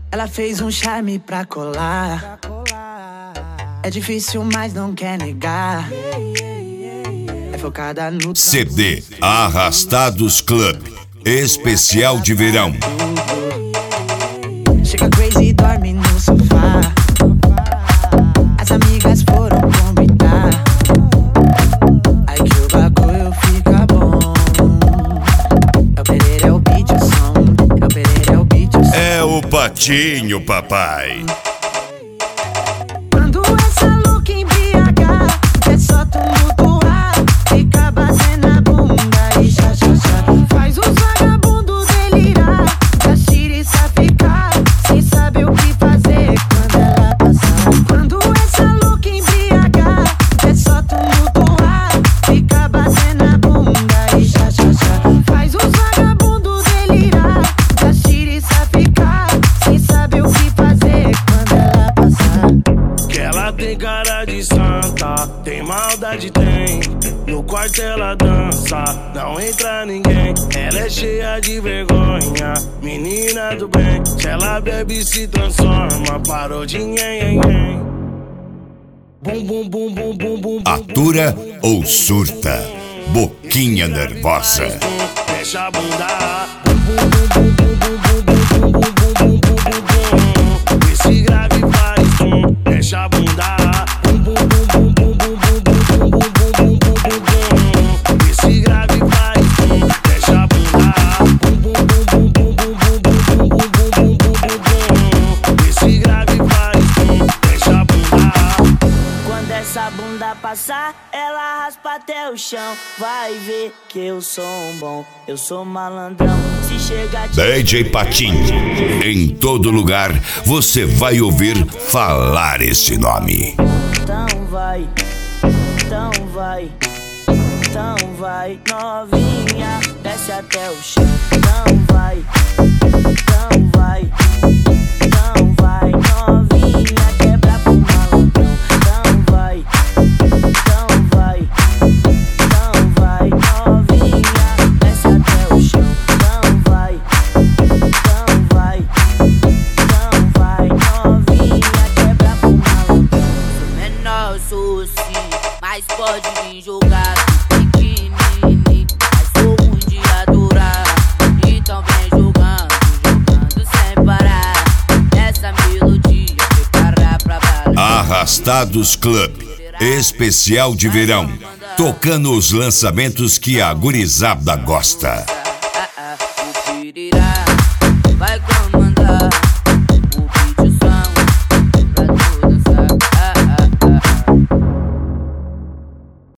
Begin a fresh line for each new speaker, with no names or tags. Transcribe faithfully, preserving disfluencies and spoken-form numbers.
Ela fez um charme pra colar. É difícil, mas não quer negar. É focada no
C D Arrastados Club, especial de verão.
Chega crazy e dorme no sofá. As amigas foram convidar. Aí que o bagulho fica bom. É o Pereira, é o beat, o som. É o Pereira, é o beat, o som.
É o Patinho, papai.
Quando essa louca embriagar, é só tumultuar. Fica batendo a bunda e xa, xa, xa. Faz os vagabundos delirar. Da xiriça ficar sem saber o que fazer quando ela passar. Quando essa louca embriagar, é só tumultuar. Fica batendo a bunda e xa, xa, xa. Faz os vagabundos delirar. Da xiriça ficar sem saber o que fazer quando ela passar.
Que ela tem cara de santa, tem maldade, tem. No quarto ela dança, não entra ninguém. Ela é cheia de vergonha, menina do bem. Se ela bebe se transforma, parou de nhen, nhen. Bum, bum, bum, bum, bum, bum.
Atura ou surta? Boquinha nervosa.
Deixa a bunda. Bum, bum, bum, bum, bum, bum, bum, bum, bum, bum, bum, bum, bum. Esse grave faz bum. Deixa a bunda. Bum, bum, bum, bum, bum, bum, bum, bum, bum, bum, bum, bum, bum. Esse grave faz bum. Deixa a bunda. Bum, bum, bum, bum, bum, bum, bum, bum, bum, bum, bum, bum, bum. Esse grave faz bum. Deixa a bunda.
Quando essa bunda passar, ela raspa até o chão. Vai ver que eu sou um bom, eu sou malandrão. Se chegar de
D J Patinho. Em todo lugar você vai ouvir falar esse nome.
Então vai, então vai, então vai, novinha, desce até o chão. Então vai, então vai, então vai, novinha, quebra pro malandrão. Então vai, então vai, então vai, novinha, desce até o chão. Então vai, então vai, então vai, novinha, quebra pro malandrão. Sou menor, sou sim, mas pode vir jogar. Pequenininho, mas sou ruim de adorar. Então vem jogando, jogando sem parar. Essa melodia prepara pra valer.
Arrastados Club, especial de verão. Tocando os lançamentos que a gurizada gosta.